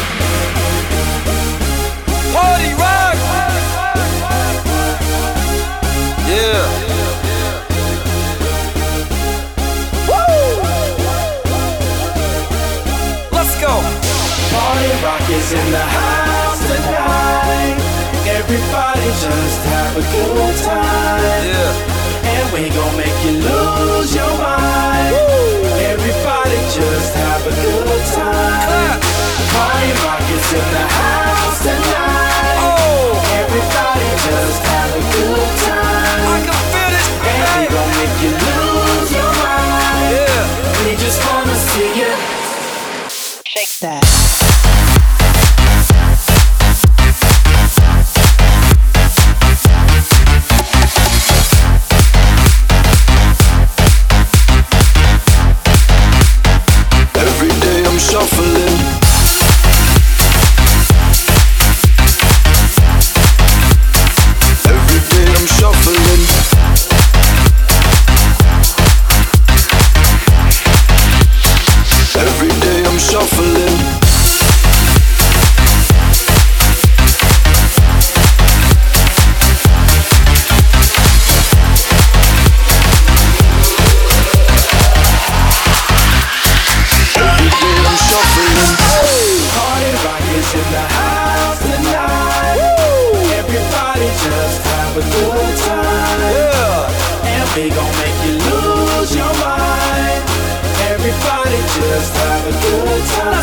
Party rock. Yeah. Woo. Let's go. Party rock is in the house tonight. Everybody just have a good time. Yeah. And we gon' make you lose your mind. Everybody just have a good time. Clap. Party rock is in the house tonight. Oh. Everybody just have a good time. I can feel this. And we gon' make you lose your mind. Yeah. We just wanna see you shake that. Shuffling. Every day I'm shuffling. Every day I'm shuffling. in the house tonight. Everybody just have a good time. And we gon' make you lose your mind. Everybody just have a good time.